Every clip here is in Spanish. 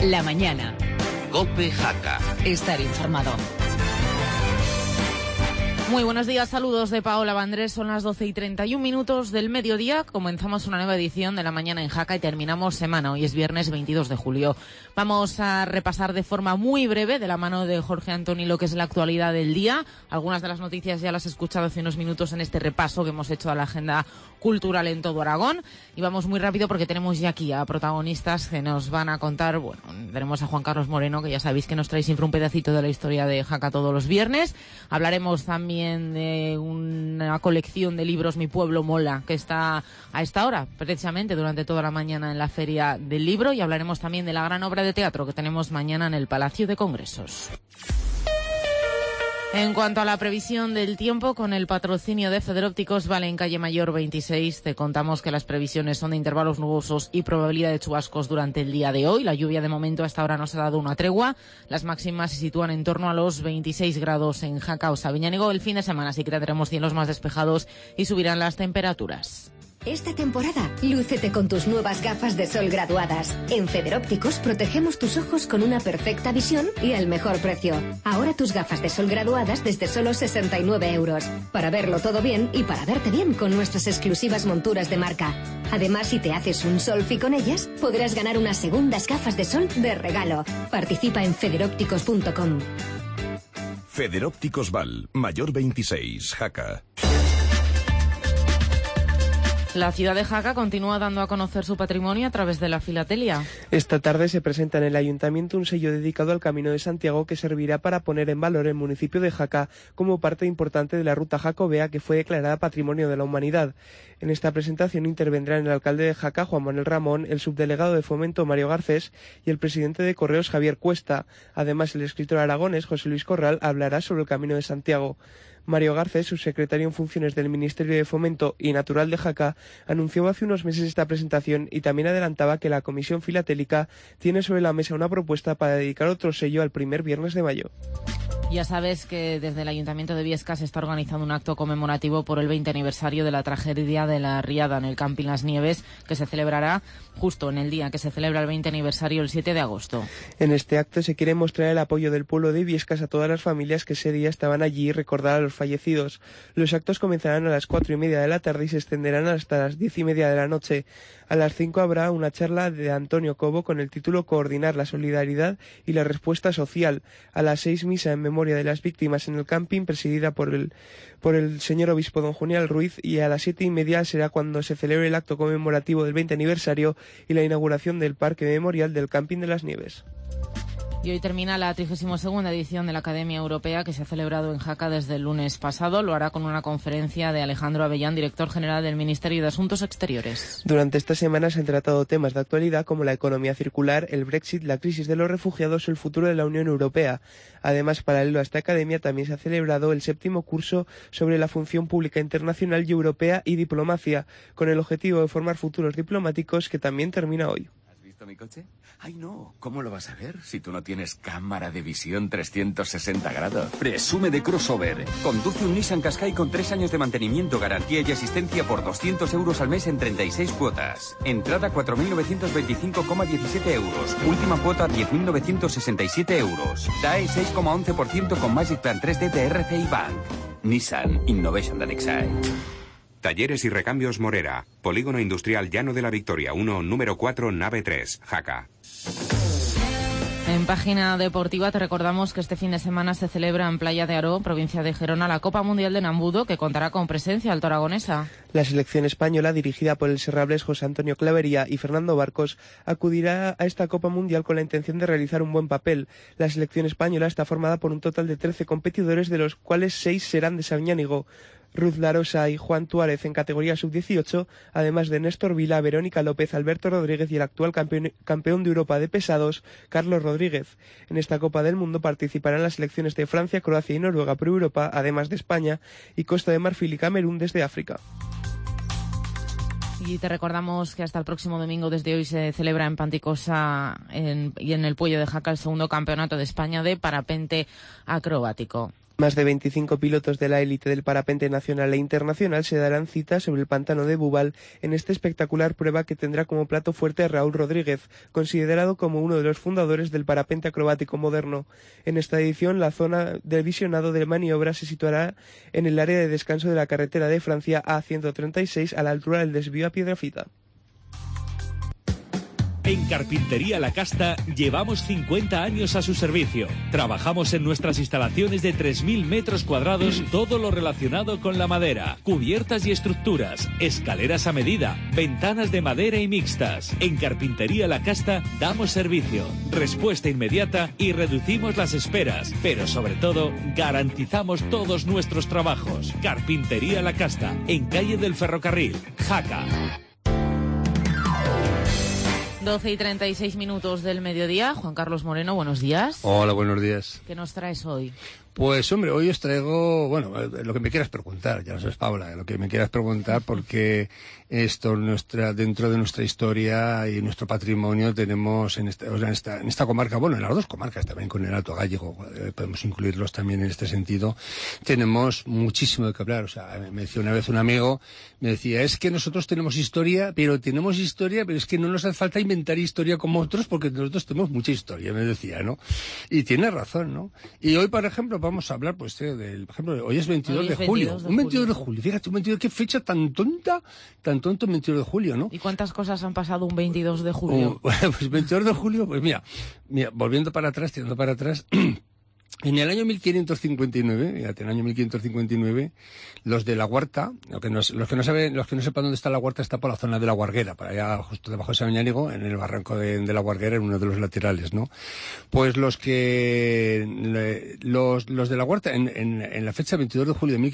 La mañana. COPE Jaca. Estar informado. Muy buenos días, saludos de Paola Vandrés. Son las 12:31 del mediodía. Comenzamos una nueva edición de La Mañana en Jaca y terminamos semana. Hoy es viernes 22 de julio. Vamos a repasar de forma muy breve, de la mano de Jorge Antoni, lo que es la actualidad del día. Algunas de las noticias ya las he escuchado hace unos minutos en este repaso que hemos hecho a la agenda cultural en todo Aragón. Y vamos muy rápido porque tenemos ya aquí a protagonistas que nos van a contar. Bueno, tenemos a Juan Carlos Moreno, que ya sabéis que nos trae siempre un pedacito de la historia de Jaca todos los viernes. Hablaremos también de una colección de libros, Mi Pueblo Mola, que está a esta hora, precisamente durante toda la mañana en la Feria del Libro, y hablaremos también de la gran obra de teatro que tenemos mañana en el Palacio de Congresos. En cuanto a la previsión del tiempo, con el patrocinio de Federópticos Vale en calle Mayor 26, te contamos que las previsiones son de intervalos nubosos y probabilidad de chubascos durante el día de hoy. La lluvia de momento hasta ahora nos ha dado una tregua. Las máximas se sitúan en torno a los 26 grados en Jaca o Sabiñánigo. El fin de semana sí que tendremos cielos más despejados y subirán las temperaturas. Esta temporada, lúcete con tus nuevas gafas de sol graduadas. En Federópticos protegemos tus ojos con una perfecta visión y al mejor precio. Ahora tus gafas de sol graduadas desde solo 69 euros. Para verlo todo bien y para verte bien con nuestras exclusivas monturas de marca. Además, si te haces un selfie con ellas, podrás ganar unas segundas gafas de sol de regalo. Participa en federópticos.com. Federópticos Val, Mayor 26, Jaca. La ciudad de Jaca continúa dando a conocer su patrimonio a través de la filatelia. Esta tarde se presenta en el Ayuntamiento un sello dedicado al Camino de Santiago que servirá para poner en valor el municipio de Jaca como parte importante de la ruta jacobea que fue declarada Patrimonio de la Humanidad. En esta presentación intervendrán el alcalde de Jaca, Juan Manuel Ramón, el subdelegado de Fomento, Mario Garcés, y el presidente de Correos, Javier Cuesta. Además, el escritor aragonés, José Luis Corral, hablará sobre el Camino de Santiago. Mario Garcés, subsecretario en funciones del Ministerio de Fomento y Natural de Jaca, anunció hace unos meses esta presentación y también adelantaba que la Comisión Filatélica tiene sobre la mesa una propuesta para dedicar otro sello al primer viernes de mayo. Ya sabes que desde el Ayuntamiento de Biescas se está organizando un acto conmemorativo por el 20 aniversario de la tragedia de la riada en el Camping Las Nieves, que se celebrará justo en el día que se celebra el 20 aniversario, el 7 de agosto. En este acto se quiere mostrar el apoyo del pueblo de Biescas a todas las familias que ese día estaban allí y recordar a los fallecidos. Los actos comenzarán a las 4:30 de la tarde y se extenderán hasta las 10:30 de la noche. A las 5 habrá una charla de Antonio Cobo con el título Coordinar la solidaridad y la respuesta social. A las 6 misa en memoria de las víctimas en el camping presidida por el señor obispo don Junial Ruiz, y a las 7:30 será cuando se celebre el acto conmemorativo del 20 aniversario y la inauguración del parque memorial del Camping de las Nieves. Y hoy termina la 32ª edición de la Academia Europea, que se ha celebrado en Jaca desde el lunes pasado. Lo hará con una conferencia de Alejandro Avellán, director general del Ministerio de Asuntos Exteriores. Durante esta semana se han tratado temas de actualidad como la economía circular, el Brexit, la crisis de los refugiados o el futuro de la Unión Europea. Además, paralelo a esta academia, también se ha celebrado el 7º curso sobre la función pública internacional y europea y diplomacia, con el objetivo de formar futuros diplomáticos, que también termina hoy. ¿Visto mi coche? Ay, no. ¿Cómo lo vas a ver si tú no tienes cámara de visión 360 grados? Presume de crossover. Conduce un Nissan Qashqai con 3 años de mantenimiento, garantía y asistencia por 200 euros al mes en 36 cuotas. Entrada 4.925,17 euros. Última cuota 10.967 euros. TAE 6,11% con Magic Plan 3D de RCI Bank. Nissan Innovation That Excites. Talleres y recambios Morera. Polígono Industrial Llano de la Victoria 1, número 4, nave 3, Jaca. En página deportiva te recordamos que este fin de semana se celebra en Playa de Aró, provincia de Gerona, la Copa Mundial de Nambudo, que contará con presencia altoaragonesa. La selección española, dirigida por el serrablés José Antonio Clavería y Fernando Barcos, acudirá a esta Copa Mundial con la intención de realizar un buen papel. La selección española está formada por un total de 13 competidores, de los cuales 6 serán de Sabiñánigo. Ruth Larosa y Juan Tuárez en categoría sub-18, además de Néstor Vila, Verónica López, Alberto Rodríguez y el actual campeón de Europa de pesados, Carlos Rodríguez. En esta Copa del Mundo participarán las selecciones de Francia, Croacia y Noruega por Europa, además de España, y Costa de Marfil y Camerún desde África. Y te recordamos que hasta el próximo domingo, desde hoy, se celebra en Panticosa y en el Puello de Jaca el 2º Campeonato de España de Parapente Acrobático. Más de 25 pilotos de la élite del parapente nacional e internacional se darán cita sobre el pantano de Bubal en esta espectacular prueba que tendrá como plato fuerte a Raúl Rodríguez, considerado como uno de los fundadores del parapente acrobático moderno. En esta edición, la zona del visionado de maniobra se situará en el área de descanso de la carretera de Francia A136 a la altura del desvío a Piedrafita. En Carpintería La Casta llevamos 50 años a su servicio. Trabajamos en nuestras instalaciones de 3.000 metros cuadrados todo lo relacionado con la madera, cubiertas y estructuras, escaleras a medida, ventanas de madera y mixtas. En Carpintería La Casta damos servicio, respuesta inmediata y reducimos las esperas, pero sobre todo garantizamos todos nuestros trabajos. Carpintería La Casta, en calle del Ferrocarril, Jaca. 12:36 del mediodía. Juan Carlos Moreno, buenos días. Hola, buenos días. ¿Qué nos traes hoy? Pues, hombre, hoy os traigo, bueno, lo que me quieras preguntar, ya lo sabes, Paula, lo que me quieras preguntar, porque esto, dentro de nuestra historia y nuestro patrimonio tenemos en esta comarca, bueno, en las dos comarcas también, con el Alto Gállego, podemos incluirlos también en este sentido, tenemos muchísimo de qué hablar. O sea, me decía una vez un amigo, me decía, es que nosotros tenemos historia, pero es que no nos hace falta inventar historia como otros, porque nosotros tenemos mucha historia, me decía, ¿no? Y tiene razón, ¿no? Y hoy, por ejemplo, vamos a hablar, pues, por ejemplo, hoy es 22 de julio. Un 22 de julio, fíjate, un 22, qué fecha tan tonta, tan tonto, el 22 de julio, ¿no? ¿Y cuántas cosas han pasado un 22 de julio? Pues 22 de julio, pues mira, volviendo para atrás, tirando para atrás, en el año 1559, fíjate, en el año 1559, los de la Huerta, los que no sepan dónde está la Huerta, está por la zona de la Guarguera, para allá justo debajo de Sabiñánigo, en el barranco de la Guarguera, en uno de los laterales, ¿no? Pues los de la Huerta, en la fecha 22 de julio de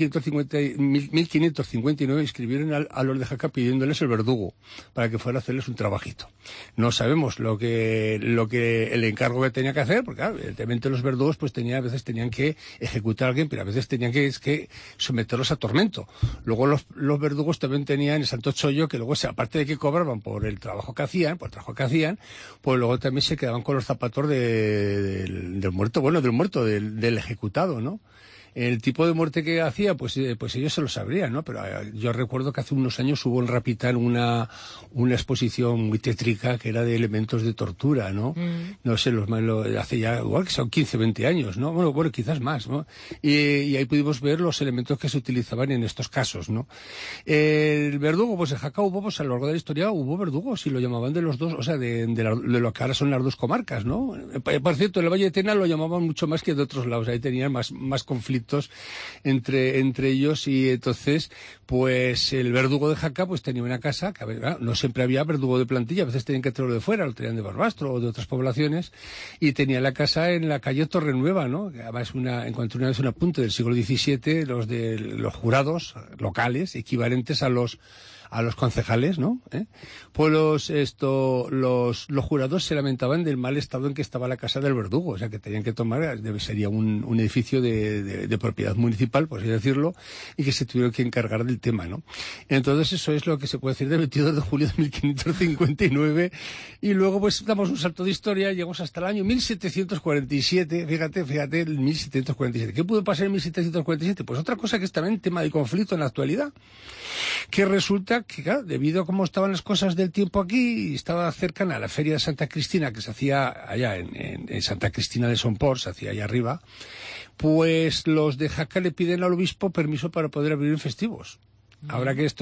1559, escribieron a los de Jaca pidiéndoles el verdugo, para que fuera a hacerles un trabajito. No sabemos lo que el encargo que tenía que hacer, porque claro, evidentemente los verdugos, pues a veces tenían que ejecutar a alguien, pero a veces tenían que someterlos a tormento. Luego los verdugos también tenían el santo chollo, que luego, aparte de que cobraban por el trabajo que hacían, pues luego también se quedaban con los zapatos del muerto, del ejecutado, ¿no? El tipo de muerte que hacía, pues ellos se lo sabrían, ¿no? Pero yo recuerdo que hace unos años hubo en Rapitán una exposición muy tétrica que era de elementos de tortura, ¿no? No sé, hace ya, igual que son 15, 20 años, ¿no? Bueno, quizás más, ¿no? Y ahí pudimos ver los elementos que se utilizaban en estos casos, ¿no? El verdugo, pues en Jaca hubo, pues a lo largo de la historia hubo verdugos y lo llamaban de los dos, o sea, de lo que ahora son las dos comarcas, ¿no? Por cierto, en el Valle de Tena lo llamaban mucho más que de otros lados, ahí tenían más conflictos entre ellos, y entonces pues el verdugo de Jaca pues tenía una casa que no siempre había verdugo de plantilla, a veces tenían que traerlo de fuera, lo tenían de Barbastro o de otras poblaciones, y tenía la casa en la calle Torrenueva, ¿no? Que además encontré una vez un apunte del siglo XVII, los jurados locales equivalentes a los concejales, ¿no? Pues los jurados se lamentaban del mal estado en que estaba la casa del verdugo, o sea que tenían que tomar, sería un edificio de propiedad municipal, por así decirlo, y que se tuvieron que encargar del tema, ¿no? Entonces eso es lo que se puede decir del 22 de julio de 1559, y luego pues damos un salto de historia, llegamos hasta el año 1747, fíjate, el 1747. ¿Qué pudo pasar en 1747? Pues otra cosa que es también tema de conflicto en la actualidad, que resulta que, claro, debido a cómo estaban las cosas del tiempo aquí, estaba cercana a la feria de Santa Cristina, que se hacía allá en Santa Cristina de Somport, se hacía allá arriba, pues los de Jaca le piden al obispo permiso para poder abrir en festivos. Ahora es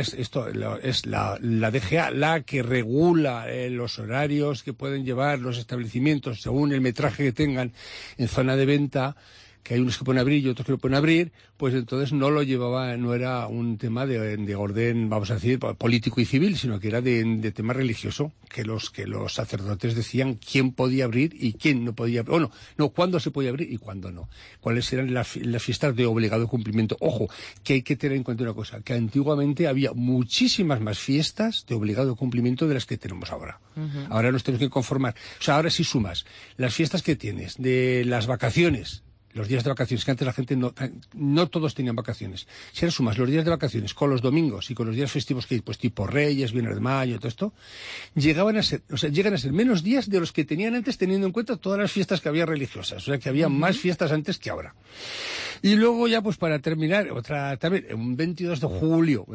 la DGA la que regula los horarios que pueden llevar los establecimientos según el metraje que tengan en zona de venta, que hay unos que pueden abrir y otros que no pueden abrir, pues entonces no era un tema de orden, vamos a decir, político y civil, sino que era de tema religioso, que los sacerdotes decían quién podía abrir y quién no podía abrir, cuándo se podía abrir y cuándo no. Cuáles eran las fiestas de obligado cumplimiento. Ojo, que hay que tener en cuenta una cosa, que antiguamente había muchísimas más fiestas de obligado cumplimiento de las que tenemos ahora. Uh-huh. Ahora nos tenemos que conformar. O sea, ahora si sumas las fiestas que tienes, de las vacaciones, los días de vacaciones, que antes la gente no todos tenían vacaciones. Si ahora sumas los días de vacaciones con los domingos y con los días festivos que hay, pues tipo Reyes, Viernes de Mayo, todo esto, llegan a ser menos días de los que tenían antes, teniendo en cuenta todas las fiestas que había religiosas. O sea, que había más fiestas antes que ahora. Y luego ya, pues para terminar, también, un 22 de julio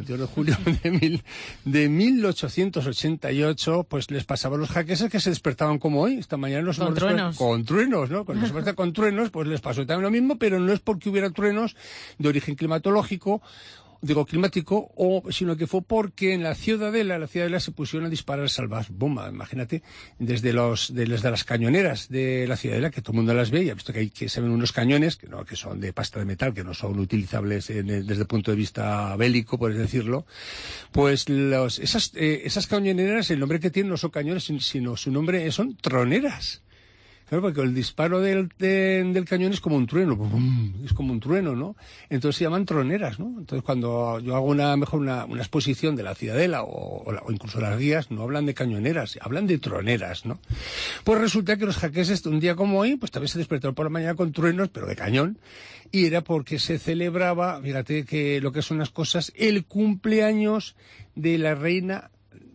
de 1888, pues les pasaban los jaqueses que se despertaban como hoy. Esta mañana los con truenos. Con truenos, ¿no? Cuando se desperta con truenos, pues les pasó también lo mismo, pero no es porque hubiera truenos de origen climático, sino que fue porque en la ciudadela se pusieron a disparar salvas bomba. Imagínate, desde las cañoneras de la ciudadela, que todo el mundo las ve, y ha visto que se ven unos cañones, que son de pasta de metal, que no son utilizables desde el punto de vista bélico, por así decirlo. Pues esas cañoneras, el nombre que tienen no son cañones, sino su nombre son troneras. Claro, porque el disparo del cañón es como un trueno, es como un trueno, ¿no? Entonces se llaman troneras, ¿no? Entonces cuando yo hago una exposición de la ciudadela o incluso las guías, no hablan de cañoneras, hablan de troneras, ¿no? Pues resulta que los jaqueses, un día como hoy, pues también se despertaron por la mañana con truenos, pero de cañón, y era porque se celebraba, fíjate que lo que son las cosas, el cumpleaños de la reina,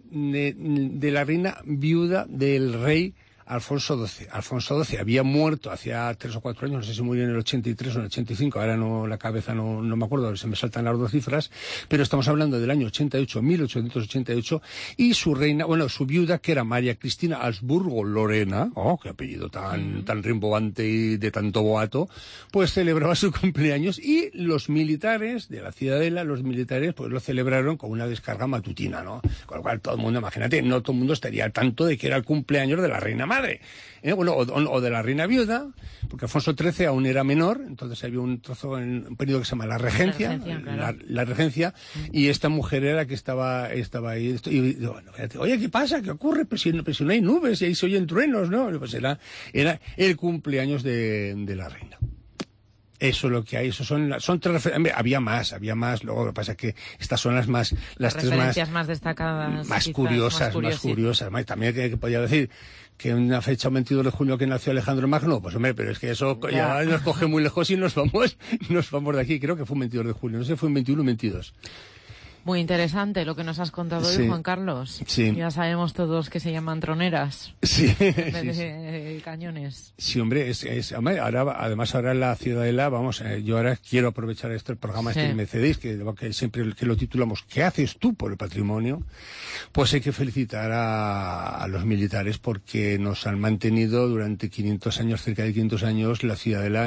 de la reina viuda del rey Alfonso XII. Alfonso XII había muerto hacía 3 o 4 años, no sé si murió en el 83 o en el 85, ahora la cabeza no me acuerdo, se me saltan las dos cifras, pero estamos hablando del año 1888, y su reina, su viuda, que era María Cristina Habsburgo-Lorena, qué apellido tan rimbomante y de tanto boato, pues celebraba su cumpleaños, y los militares de la ciudadela, pues lo celebraron con una descarga matutina, ¿no? Con lo cual todo el mundo, imagínate, no todo el mundo estaría al tanto de que era el cumpleaños de la reina madre, o de la reina viuda, porque Alfonso XIII aún era menor, entonces había un periodo que se llama la regencia, la regencia, y esta mujer era que estaba ahí, y bueno, fíjate, oye, ¿qué pasa? ¿Qué ocurre? Pues si no hay nubes, y ahí se oyen truenos, ¿no? Pues era el cumpleaños de la reina. Eso es lo que hay, son 3 referencias. Había más, luego lo que pasa es que estas son las 3 referencias más destacadas, más curiosas. También que podía decir que una fecha un 22 de junio que nació Alejandro Magno, pues hombre, pero es que eso ya nos coge muy lejos y nos vamos de aquí. Creo que fue un 22 de julio, no sé, fue un 21 o 22. Muy interesante lo que nos has contado hoy, Juan Carlos. Sí. Ya sabemos todos que se llaman troneras. Sí. De cañones. Sí, hombre, además ahora en la ciudadela, yo ahora quiero aprovechar el programa que me cedéis, que siempre que lo titulamos ¿Qué haces tú por el patrimonio? Pues hay que felicitar a los militares porque nos han mantenido durante 500 años, cerca de 500 años, la ciudadela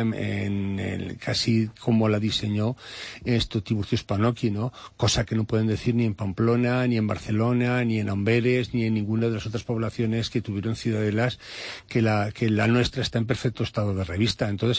casi como la diseñó Tiburcio Spanocchi, ¿no? Cosa que no pueden decir ni en Pamplona, ni en Barcelona, ni en Amberes, ni en ninguna de las otras poblaciones que tuvieron ciudadelas, que la nuestra está en perfecto estado de revista. Entonces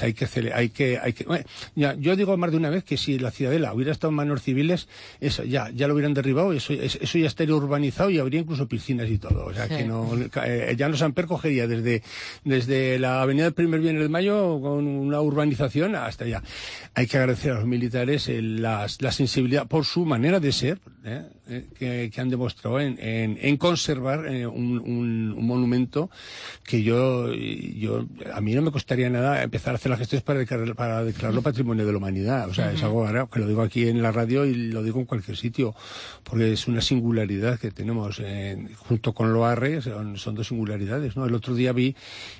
yo digo más de una vez que si la ciudadela hubiera estado en manos civiles, eso ya lo hubieran derribado, eso ya estaría urbanizado y habría incluso piscinas y todo. O sea, que ya no Samper cogería desde la avenida del primer Viernes de Mayo con una urbanización hasta allá. Hay que agradecer a los militares la sensibilidad por su manera de ser, que han demostrado en conservar un monumento que a mí no me costaría nada empezar a hacer las gestiones para declararlo Patrimonio de la Humanidad. O sea, es algo ahora que lo digo aquí en la radio y lo digo en cualquier sitio, porque es una singularidad que tenemos junto con Loarre, son 2 singularidades, ¿no? El otro día vi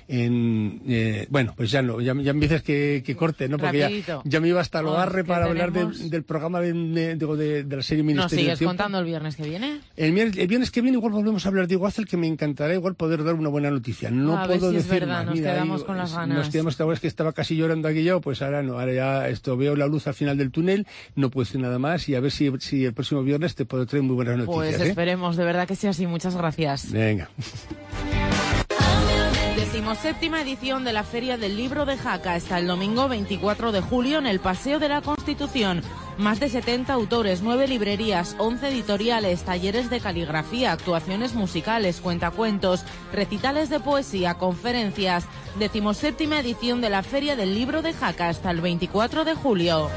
pues ya me dices que corte, ¿no? Porque ya me iba hasta Loarre para hablar del programa de la serie Ministerio. ¿Nos sigues contando el viernes que viene? El viernes que viene igual volvemos a hablar de Iguazel, que me encantará igual poder dar una buena noticia. No puedo decir es verdad, más. Nos quedamos con las ganas. Nos quedamos, es que estaba casi llorando aquí yo, pues ahora no, ahora ya veo la luz al final del túnel, no puedo decir nada más y a ver si el próximo viernes te puedo traer muy buenas noticias. Pues esperemos, de verdad que sea así. Muchas gracias. Venga. 17ª edición de la Feria del Libro de Jaca está el domingo 24 de julio en el Paseo de la Constitución. Más de 70 autores, 9 librerías, 11 editoriales, talleres de caligrafía, actuaciones musicales, cuentacuentos, recitales de poesía, conferencias. 17ª edición de la Feria del Libro de Jaca hasta el 24 de julio.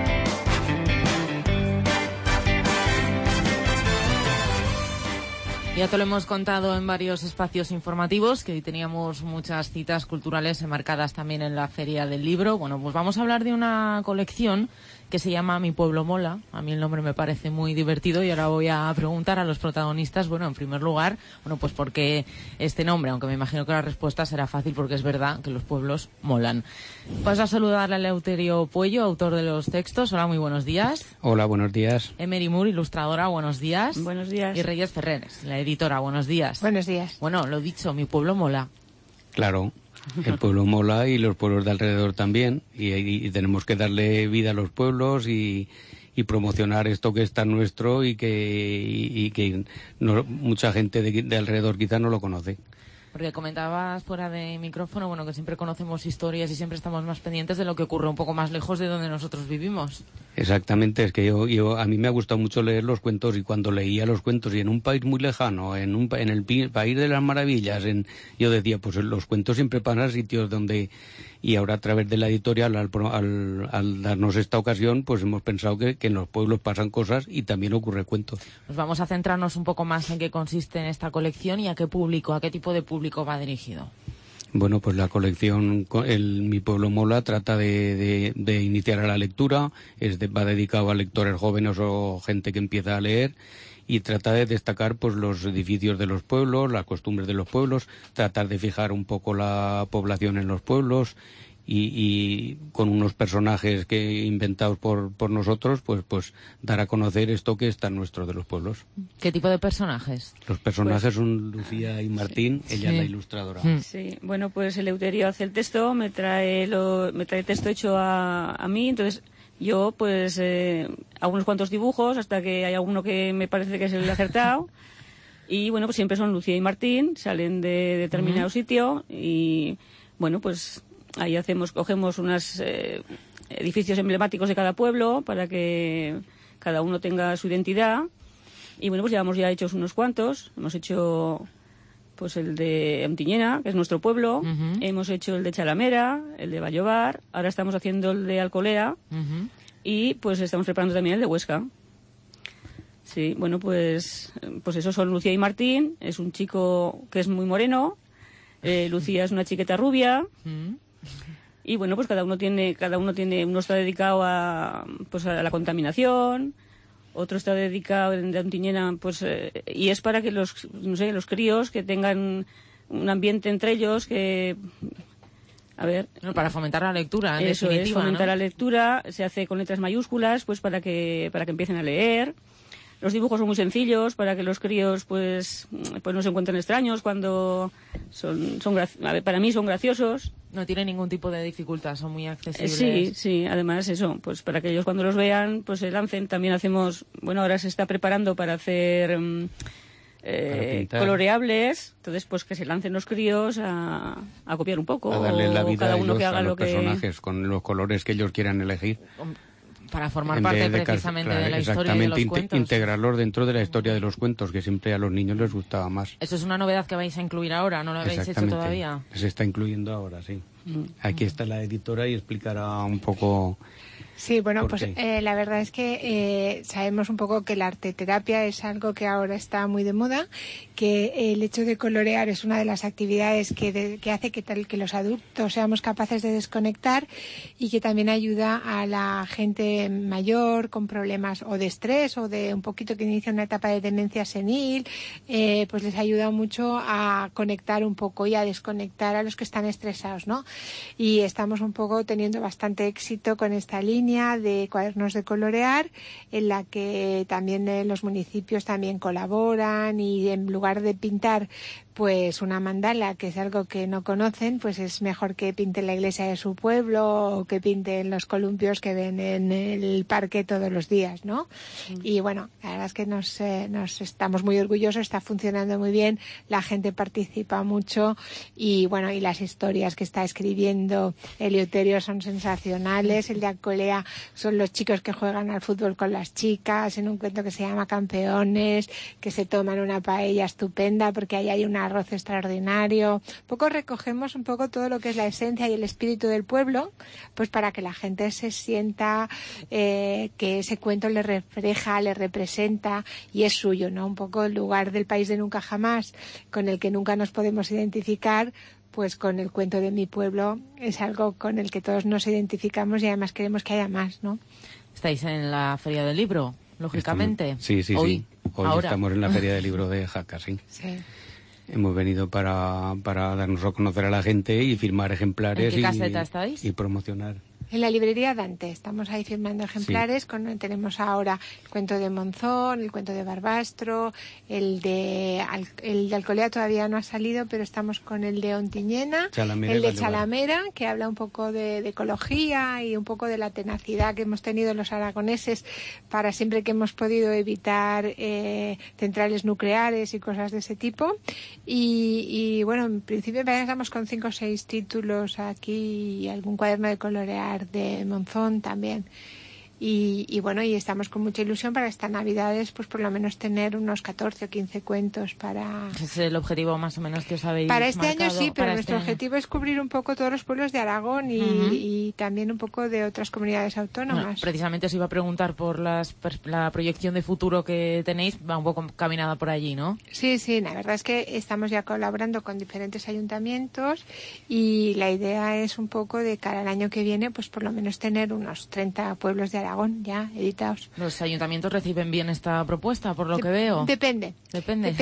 Y Ya te lo hemos contado en varios espacios informativos, que hoy teníamos muchas citas culturales enmarcadas también en la Feria del Libro. Bueno, pues vamos a hablar de una colección que se llama Mi Pueblo Mola. A mí el nombre me parece muy divertido y ahora voy a preguntar a los protagonistas, bueno, en primer lugar, bueno, pues por qué este nombre, aunque me imagino que la respuesta será fácil porque es verdad que los pueblos molan. Paso a saludarle a Eleuterio Puello, autor de los textos. Hola, muy buenos días. Hola, buenos días. Emery Moore, ilustradora, buenos días. Buenos días. Y Reyes Ferreres, la editora, buenos días. Buenos días. Bueno, lo dicho, Mi Pueblo Mola. Claro. El pueblo mola y los pueblos de alrededor también, y tenemos que darle vida a los pueblos y promocionar esto que es tan nuestro y que no, mucha gente de alrededor quizás no lo conoce. Porque comentabas fuera de micrófono, bueno, que siempre conocemos historias y siempre estamos más pendientes de lo que ocurre un poco más lejos de donde nosotros vivimos. Exactamente, es que a mí me ha gustado mucho leer los cuentos, y cuando leía los cuentos y en un país muy lejano, en el país de las maravillas, yo decía, pues los cuentos siempre pasan a sitios donde... Y ahora a través de la editorial, al darnos esta ocasión, pues hemos pensado que en los pueblos pasan cosas y también ocurre cuentos. Pues vamos a centrarnos un poco más en qué consiste en esta colección y a qué público, a qué tipo de público va dirigido. Bueno, pues la colección Mi Pueblo Mola trata de iniciar a la lectura, va dedicado a lectores jóvenes o gente que empieza a leer, y trata de destacar pues los edificios de los pueblos, las costumbres de los pueblos, tratar de fijar un poco la población en los pueblos y con unos personajes que inventados por nosotros, pues dar a conocer esto que es tan nuestro de los pueblos. ¿Qué tipo de personajes? Los personajes son Lucía y Martín, ella es la ilustradora. Sí, bueno, pues Eleuterio hace el texto, me trae texto hecho a mí, entonces yo pues hago unos cuantos dibujos hasta que hay alguno que me parece que es el acertado. Y bueno, pues siempre son Lucía y Martín, salen de determinado sitio y bueno, pues ahí cogemos unos edificios emblemáticos de cada pueblo para que cada uno tenga su identidad. Y bueno, pues llevamos ya hechos unos cuantos. Hemos hecho pues el de Ontinyena, que es nuestro pueblo. Hemos hecho el de Chalamera, el de Vallobar. Ahora estamos haciendo el de Alcolea. Y pues estamos preparando también el de Huesca. Sí, bueno, pues esos son Lucía y Martín. Es un chico que es muy moreno. Lucía es una chiqueta rubia. Y bueno, pues cada uno tiene, uno está dedicado a la contaminación, otro está dedicado en Ontinyena, pues y es para que los críos que tengan un ambiente entre ellos que para fomentar la lectura, eso es, fomentar la lectura, se hace con letras mayúsculas, pues para que empiecen a leer. Los dibujos son muy sencillos para que los críos pues no se encuentren extraños cuando para mí son graciosos. No tiene ningún tipo de dificultad, son muy accesibles. Sí, además eso, pues para que ellos cuando los vean pues se lancen. También hacemos, bueno, ahora se está preparando para hacer coloreables, entonces pues que se lancen los críos a copiar un poco, a darle la vida cada uno que haga a los lo que personajes con los colores que ellos quieran elegir. Para formar parte precisamente de la historia y de los cuentos. Integrarlos dentro de la historia de los cuentos, que siempre a los niños les gustaba más. Eso es una novedad que vais a incluir ahora, ¿no lo habéis hecho todavía? Se está incluyendo ahora, sí. Aquí está la editora y explicará un poco... Sí, bueno, pues la verdad es que sabemos un poco que la arteterapia es algo que ahora está muy de moda, que el hecho de colorear es una de las actividades que hace que los adultos seamos capaces de desconectar y que también ayuda a la gente mayor con problemas o de estrés o de un poquito que inicia una etapa de demencia senil, pues les ayuda mucho a conectar un poco y a desconectar a los que están estresados, ¿no? Y estamos un poco teniendo bastante éxito con esta línea de cuadernos de colorear, en la que también los municipios también colaboran y en lugar de pintar pues una mandala, que es algo que no conocen, pues es mejor que pinten la iglesia de su pueblo o que pinten los columpios que ven en el parque todos los días, ¿no? Y bueno, la verdad es que nos estamos muy orgullosos, está funcionando muy bien, la gente participa mucho y bueno, y las historias que está escribiendo Eleuterio son sensacionales. El de Alcolea historia son los chicos que juegan al fútbol con las chicas, en un cuento que se llama Campeones, que se toman una paella estupenda porque ahí hay un arroz extraordinario. Un poco recogemos un poco todo lo que es la esencia y el espíritu del pueblo, pues para que la gente se sienta que ese cuento le refleja, le representa y es suyo, ¿no? Un poco el lugar del país de nunca jamás, con el que nunca nos podemos identificar, pues con el cuento de mi pueblo es algo con el que todos nos identificamos y además queremos que haya más, ¿no? ¿Estáis en la Feria del Libro, lógicamente? Sí. Hoy estamos en la Feria del Libro de Jaca, sí. Hemos venido para darnos a conocer a la gente y firmar ejemplares. ¿En qué caseta estáis? Y promocionar. En la librería Dante, estamos ahí firmando ejemplares, tenemos ahora el cuento de Monzón, el cuento de Barbastro, el de Alcolea todavía no ha salido, pero estamos con el de Ontiñena, el de Chalamera, que habla un poco de ecología y un poco de la tenacidad que hemos tenido los aragoneses para siempre que hemos podido evitar centrales nucleares y cosas de ese tipo. Y bueno, en principio estamos con 5 o 6 títulos aquí y algún cuaderno de colorear de Monzón también. Y bueno, y estamos con mucha ilusión para estas Navidades, pues por lo menos tener unos 14 o 15 cuentos para... Es el objetivo más o menos que os habéis para este marcado, año sí, pero nuestro este objetivo es cubrir un poco todos los pueblos de Aragón y también un poco de otras comunidades autónomas. Bueno, precisamente os iba a preguntar por la proyección de futuro que tenéis, va un poco caminada por allí, ¿no? Sí, la verdad es que estamos ya colaborando con diferentes ayuntamientos y la idea es un poco de cara al año que viene, pues por lo menos tener unos 30 pueblos de Aragón ya editados. ¿Los ayuntamientos reciben bien esta propuesta, por lo que veo? Depende. Depende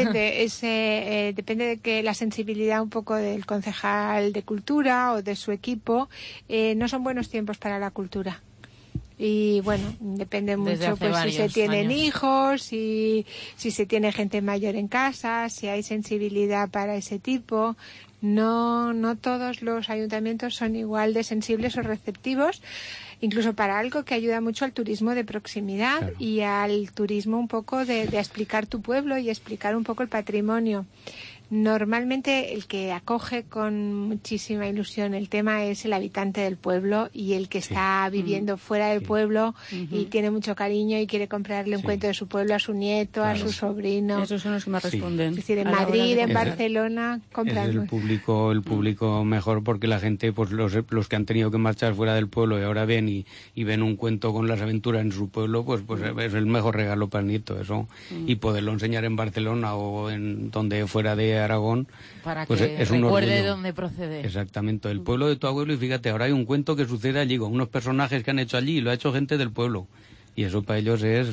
de que la sensibilidad un poco del concejal de cultura o de su equipo. No son buenos tiempos para la cultura. Y bueno, depende mucho pues si se tienen hijos, si se tiene gente mayor en casa, si hay sensibilidad para ese tipo. No todos los ayuntamientos son igual de sensibles o receptivos, incluso para algo que ayuda mucho al turismo de proximidad y al turismo un poco de explicar tu pueblo y explicar un poco el patrimonio. Normalmente el que acoge con muchísima ilusión el tema es el habitante del pueblo y el que está viviendo fuera del pueblo y tiene mucho cariño y quiere comprarle un cuento de su pueblo a su nieto, a su sobrino. Esos son los que más responden. Es decir, en Madrid, en Barcelona, compran. Es el público mejor porque la gente, pues los que han tenido que marchar fuera del pueblo y ahora ven y ven un cuento con las aventuras en su pueblo, pues es el mejor regalo para el nieto, eso. Y poderlo enseñar en Barcelona o en donde fuera de Aragón, para pues que es un recuerde orgullo. dónde procede. Exactamente, el pueblo de tu abuelo, y fíjate, ahora hay un cuento que sucede allí con unos personajes que han hecho allí y lo ha hecho gente del pueblo. Y eso para ellos es,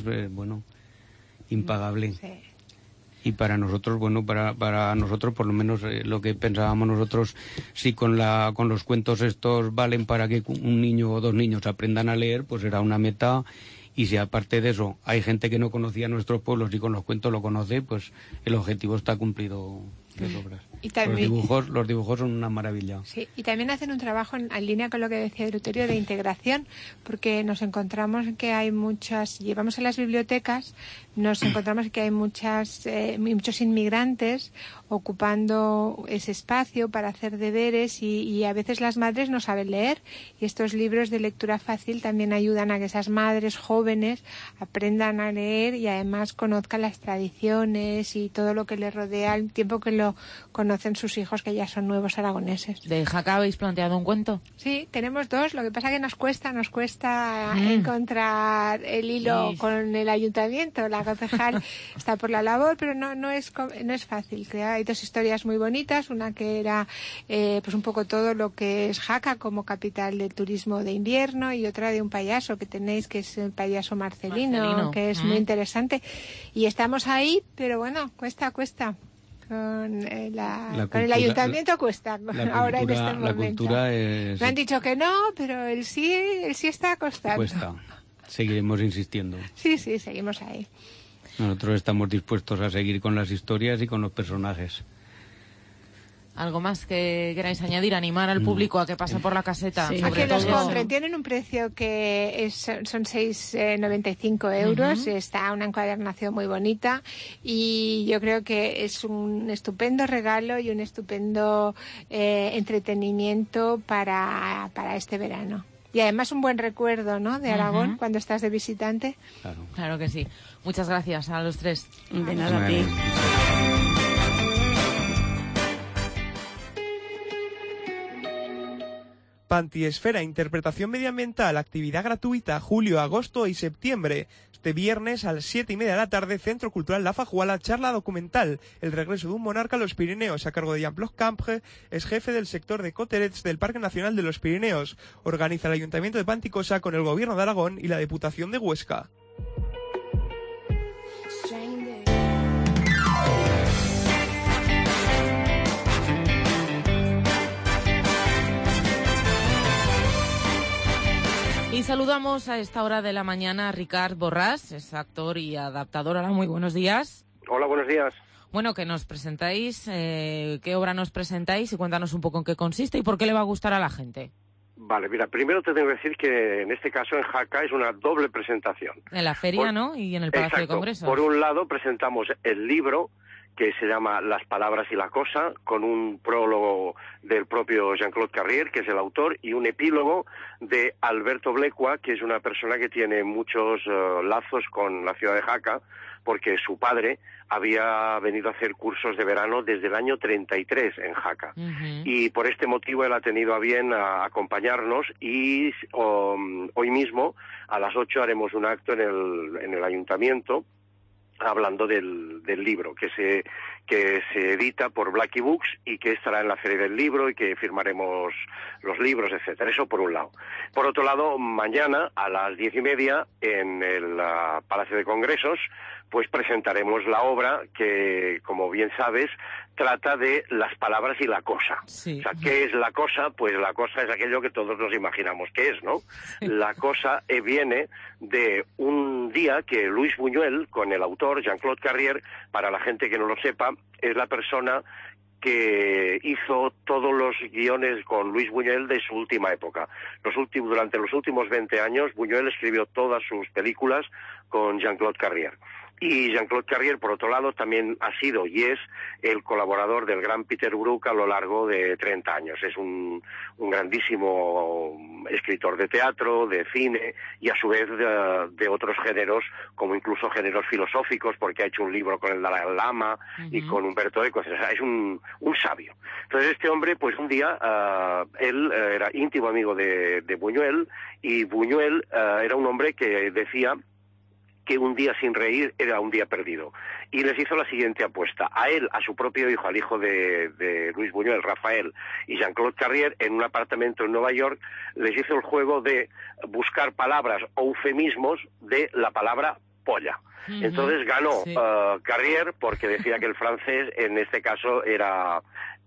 impagable. Sí. Y para nosotros, para nosotros, por lo menos lo que pensábamos nosotros, si con los cuentos estos valen para que un niño o 2 niños aprendan a leer, pues era una meta. Y si aparte de eso hay gente que no conocía nuestros pueblos y con los cuentos lo conoce, pues el objetivo está cumplido de sobras. Y también, los dibujos son una maravilla. Sí, y también hacen un trabajo en línea con lo que decía Eleuterio de integración, porque nos encontramos que hay llevamos a las bibliotecas, nos encontramos que hay muchos inmigrantes ocupando ese espacio para hacer deberes y a veces las madres no saben leer y estos libros de lectura fácil también ayudan a que esas madres jóvenes aprendan a leer y además conozcan las tradiciones y todo lo que les rodea al tiempo que lo conocen sus hijos que ya son nuevos aragoneses. ¿De Jaca habéis planteado un cuento? Sí, tenemos 2, lo que pasa que nos cuesta encontrar el hilo con el ayuntamiento. La concejal está por la labor, pero no es fácil. Hay 2 historias muy bonitas, una que era pues un poco todo lo que es Jaca como capital del turismo de invierno y otra de un payaso que tenéis que es el payaso Marcelino. Que es muy interesante. Y estamos ahí, pero bueno, cuesta. Con el ayuntamiento cuesta ahora en este momento. La cultura es... Me han dicho que no, pero él sí está costando. Cuesta. Seguiremos insistiendo. Sí, seguimos ahí. Nosotros estamos dispuestos a seguir con las historias y con los personajes. ¿Algo más que queráis añadir? ¿Animar al público a que pase por la caseta? Sí, a que los compren. Tienen un precio que son 6,95 euros. Está una encuadernación muy bonita y yo creo que es un estupendo regalo y un estupendo entretenimiento para este verano. y además un buen recuerdo, ¿no?, de Aragón cuando estás de visitante. Claro que sí. Muchas gracias a los tres. De nada, a ti. Pantiesfera, interpretación medioambiental, actividad gratuita, julio, agosto y septiembre. Este viernes a las 7:30 de la tarde, Centro Cultural La Fajuala, charla documental, el regreso de un monarca a los Pirineos, a cargo de Jean-Claude Campre, es jefe del sector de Coterets del Parque Nacional de los Pirineos. Organiza el Ayuntamiento de Panticosa con el Gobierno de Aragón y la Diputación de Huesca. Y saludamos a esta hora de la mañana a Ricard Borràs, es actor y adaptador. Hola, muy buenos días. Hola, buenos días. Bueno, que nos presentáis, qué obra nos presentáis y cuéntanos un poco en qué consiste y por qué le va a gustar a la gente. Vale, mira, primero te tengo que decir que en este caso en Jaca es una doble presentación. En la feria, ¿no? Y en el Palacio de Congresos. Por un lado presentamos el libro que se llama Las palabras y la cosa, con un prólogo del propio Jean-Claude Carrier, que es el autor, y un epílogo de Alberto Blecua, que es una persona que tiene muchos lazos con la ciudad de Jaca, porque su padre había venido a hacer cursos de verano desde el año 33 en Jaca. Y por este motivo él ha tenido a bien acompañarnos y hoy mismo a las 8 haremos un acto en el ayuntamiento hablando del libro que se edita por Blackie Books y que estará en la Feria del Libro y que firmaremos los libros, etcétera. Eso por un lado. Por otro lado, mañana a las 10:30 en el Palacio de Congresos pues presentaremos la obra que, como bien sabes, trata de las palabras y la cosa. Sí. O sea, ¿qué es la cosa? Pues la cosa es aquello que todos nos imaginamos que es, ¿no? Sí. La cosa viene de un día que Luis Buñuel, con el autor Jean-Claude Carrier, para la gente que no lo sepa, es la persona que hizo todos los guiones con Luis Buñuel de su última época. Durante los últimos 20 años, Buñuel escribió todas sus películas con Jean-Claude Carrier. Y Jean-Claude Carrier, por otro lado, también ha sido y es el colaborador del gran Peter Brook a lo largo de 30 años. Es un grandísimo escritor de teatro, de cine y a su vez de otros géneros, como incluso géneros filosóficos, porque ha hecho un libro con el Dalai Lama y con Humberto Eco. O sea, es un sabio. Entonces este hombre, pues un día, él era íntimo amigo de Buñuel y Buñuel era un hombre que decía que un día sin reír era un día perdido. Y les hizo la siguiente apuesta. A él, a su propio hijo, al hijo de Luis Buñuel, Rafael, y Jean-Claude Carrier, en un apartamento en Nueva York, les hizo el juego de buscar palabras o eufemismos de la palabra polla. Entonces ganó Carrier porque decía que el francés, en este caso, era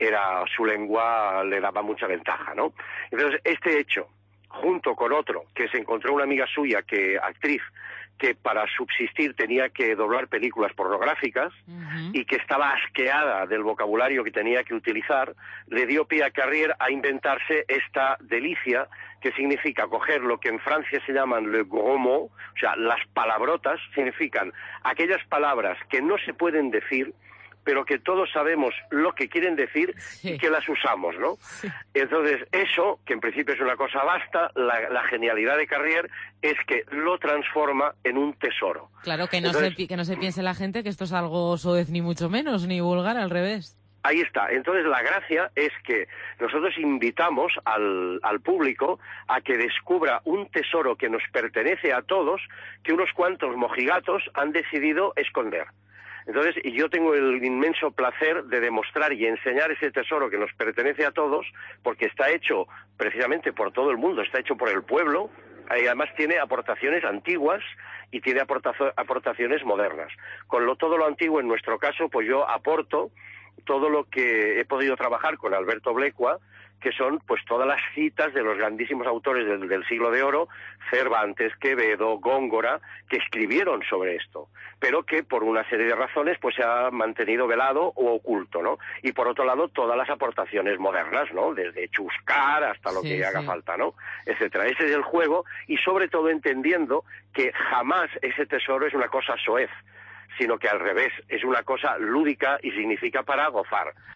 su lengua, le daba mucha ventaja, ¿no? Entonces, este hecho, junto con otro, que se encontró una amiga suya, actriz, que para subsistir tenía que doblar películas pornográficas y que estaba asqueada del vocabulario que tenía que utilizar, le dio pie a Carrier a inventarse esta delicia que significa coger lo que en Francia se llaman le gros mot, o sea, las palabrotas, significan aquellas palabras que no se pueden decir, pero que todos sabemos lo que quieren decir y que las usamos, ¿no? Sí. Entonces, eso, que en principio es una cosa vasta, la genialidad de Carrier es que lo transforma en un tesoro. Claro, que no se piense la gente que esto es algo soez ni mucho menos, ni vulgar, al revés. Ahí está. Entonces, la gracia es que nosotros invitamos al público a que descubra un tesoro que nos pertenece a todos, que unos cuantos mojigatos han decidido esconder. Entonces, yo tengo el inmenso placer de demostrar y enseñar ese tesoro que nos pertenece a todos, porque está hecho precisamente por todo el mundo, está hecho por el pueblo, y además tiene aportaciones antiguas y tiene aportaciones modernas. Todo lo antiguo, en nuestro caso, pues yo aporto todo lo que he podido trabajar con Alberto Blecua, que son pues todas las citas de los grandísimos autores del siglo de oro, Cervantes, Quevedo, Góngora, que escribieron sobre esto, pero que por una serie de razones pues se ha mantenido velado o oculto, ¿no? Y por otro lado, todas las aportaciones modernas, ¿no? Desde chuscar hasta lo que haga falta, ¿no? Etcétera. Ese es el juego, y sobre todo entendiendo que jamás ese tesoro es una cosa soez, sino que al revés, es una cosa lúdica y significa para gozar.